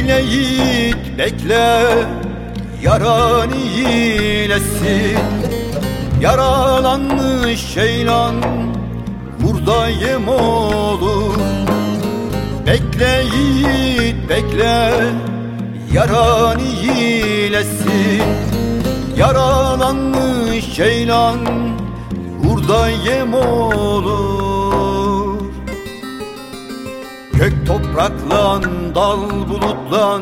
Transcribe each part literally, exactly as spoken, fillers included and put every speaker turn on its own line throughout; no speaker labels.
Bekle yiğit bekle, yaran iyilesin. Yaralanmış ceylan burada yem olur. Bekle yiğit bekle, yaran iyilesin. Yaralanmış ceylan burada yem olur. Gök topraklan, dal bulutlan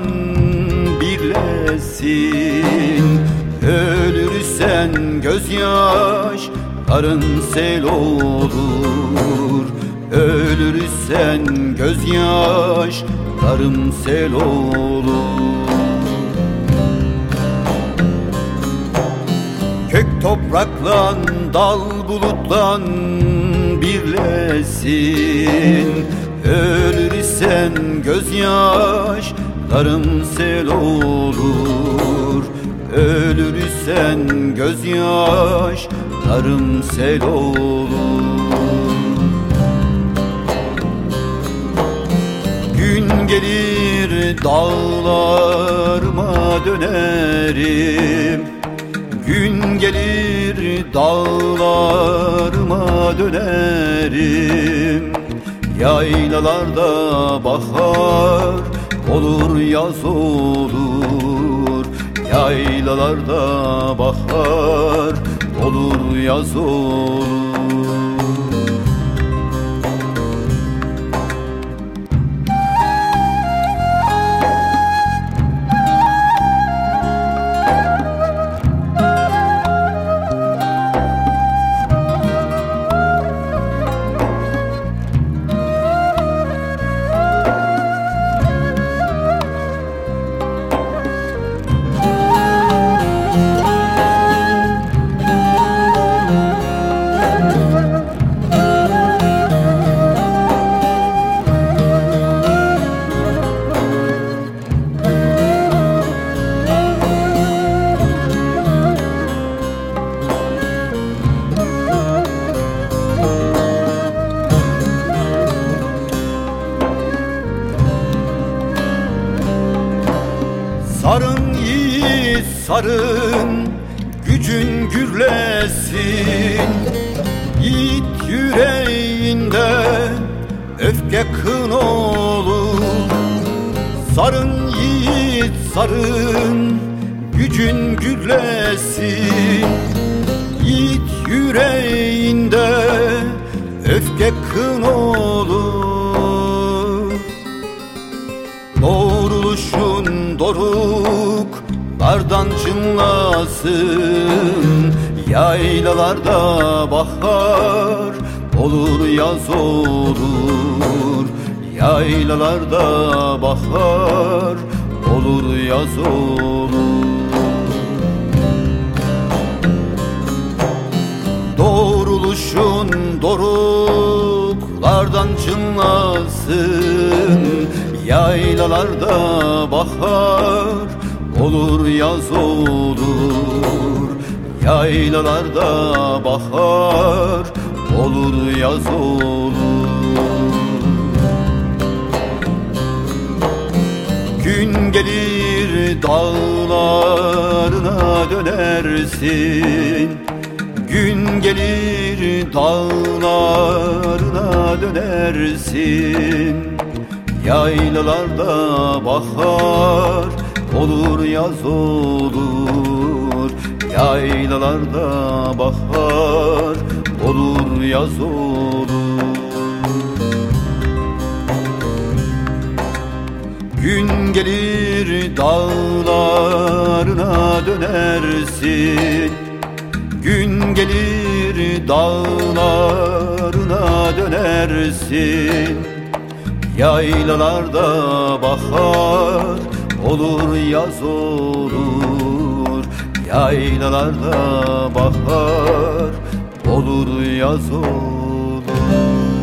birlesin. Ölürsen gözyaşların sel olur. Ölürsen gözyaşlarım sel olur. Kök topraklan, dal bulutlan birlesin. Ölürsen gözyaşlarım sel olur. Ölürsen gözyaşlarım sel olur. Gün gelir dağlarıma dönerim. Gün gelir dağlarıma dönerim. Yaylalarda bahar olur, yaz olur. Yaylalarda bahar olur, yaz olur. Sarın yiğit sarın, gücün gürlesin. Yiğit yüreğinde öfke kın olur. Sarın yiğit sarın, gücün gürlesin. Yiğit yüreğinde öfke kın olur. Doğruluşun doruklardan çınlasın. Yaylalarda bahar olur, yaz olur. Yaylalarda bahar olur, yaz olur. Doğruluşun doruklardan çınlasın. Yaylalarda bahar olur, yaz olur. Yaylalarda bahar olur, yaz olur. Gün gelir dağlarına dönersin. Gün gelir dağlarına dönersin. Yaylalarda bahar olur, yaz olur. Yaylalarda bahar olur, yaz olur. Gün gelir dağlarına dönersin. Gün gelir dağlarına dönersin. Yaylalarda bahar olur, yaz olur. Yaylalarda bahar olur, yaz olur.